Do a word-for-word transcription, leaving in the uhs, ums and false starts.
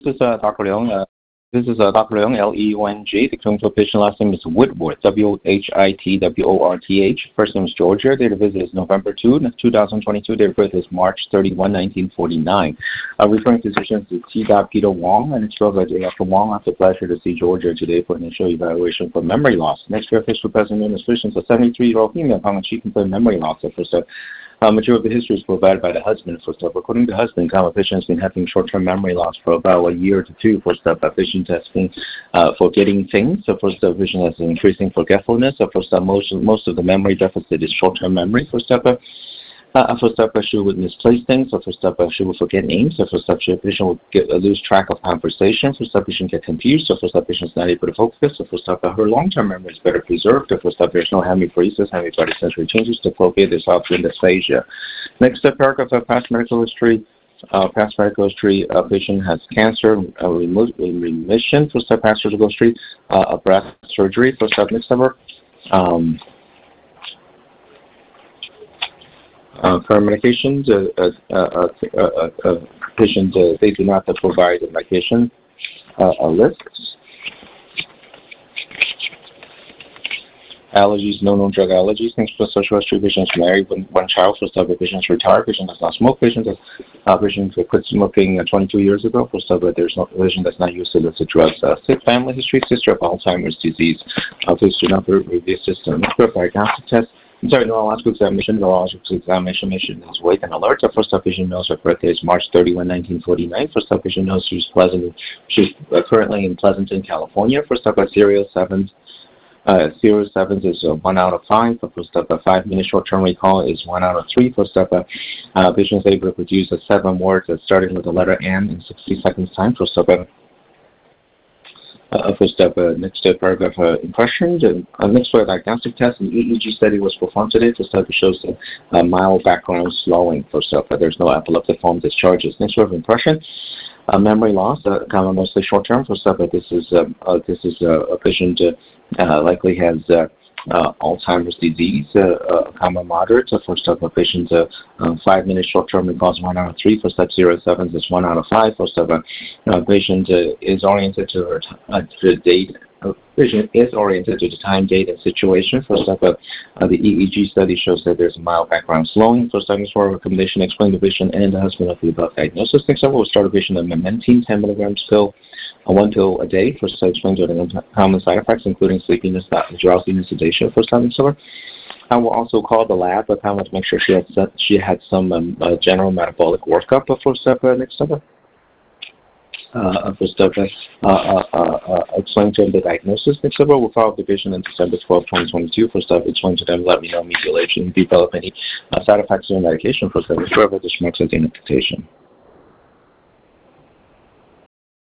This is uh, Doctor Leung. Uh, this is uh, Doctor Leung, L E U N G. The clinical patient last name is Whitworth, W H I T W O R T H. First name is Georgia. Date of visit is November second, two thousand twenty-two. Date of birth is March thirty-first, nineteen forty-nine. Uh, referring physicians is T. Peter Wong and it's by Doctor Wong. I have the pleasure to see Georgia today for initial evaluation for memory loss. Next, we have official present administration. A seventy-three-year-old female common chief complaint memory loss. The first step. Uh, majority of the history is provided by the husband. First step, according to the husband, common patient has been having short-term memory loss for about a year to two. First step, patient has been uh, forgetting things. So first step, patient has increasing forgetfulness. So first step, most most of the memory deficit is short-term memory. First step. Uh, Uh, first step, she would misplace things. So first step, she would forget names. So first step, patient would get, uh, lose track of conversation. First step, patient get confused. So first step, patient is not able to focus. So first step, her long-term memory is better preserved. So first step, there's no hemiparesis, hemibody sensory changes. Diplopia, there's often dysphagia. Next step, paragraph of past medical history. Uh, past medical history, uh, patient has cancer, uh, remo- remission. First step, past surgical history, uh, a breast surgery. First step, next step, um, Uh, current medications, uh, uh, uh, uh, uh, uh, patients, uh, they do not provide the medication uh, uh, lists. Allergies, no known drug allergies. Thanks for social history. Patients married, one, one child. First up, patients retired. Patient does not smoke. Patient has uh, patient quit smoking uh, twenty-two years ago. First up, there's no patient that's not used to illicit drugs. Uh, sick family history. Sister of Alzheimer's disease. Uh, please do not review system. Diagnostic test. I'm sorry, neurological examination. Neurological examination mission is wake and alert. The first up patient knows her birthday is March thirty-first, nineteen forty-nine. First up patient knows she's Pleasant. She's uh, currently in Pleasanton, California. First up, a serial sevens. Uh, serial sevens is uh, one out of five. The first up, a five-minute short-term recall is one out of three. First up, a uh, patient is able to produce a seven words uh, starting with the letter N in sixty seconds time. First up, a Uh, first step, uh, next step, paragraph uh, impressions. And, uh, next for a diagnostic test, an E E G study was performed today. First step shows a uh, mild background slowing. First step, uh, there's no epileptiform discharges. Next for impression, uh, memory loss, uh, common mostly short term. First step, uh, this is uh, uh, this is uh, a patient uh, uh, likely has uh, uh, Alzheimer's disease, uh, uh, common moderate. So first step, a patient uh, uh, five minute short term recalls one out of three. First step, zero sevens is one out of five. First step, uh, uh, patient uh, is oriented to, uh, to the date. Uh, patient is oriented to the time, date, and situation. First step, uh, uh, the E E G study shows that there's a mild background slowing. First step, for recommendation, explain the patient and the husband of the above diagnosis. Next step, we'll start a patient of memantine, ten milligrams pill. Uh, one pill a day. First step, explain to the common side effects, including sleepiness, drowsiness, sedation. First step, so I will also call the lab, but I want to make sure she had she had some um, uh, general metabolic workup before step uh, next step. Uh, first step, uh, uh, uh, uh, explain to them the diagnosis. Next step, we'll follow the patient on December twelfth, twenty twenty-two. First step, explain to them, let me know immediately if you develop any uh, side effects of the medication. First step, is further the schmucks and invitation.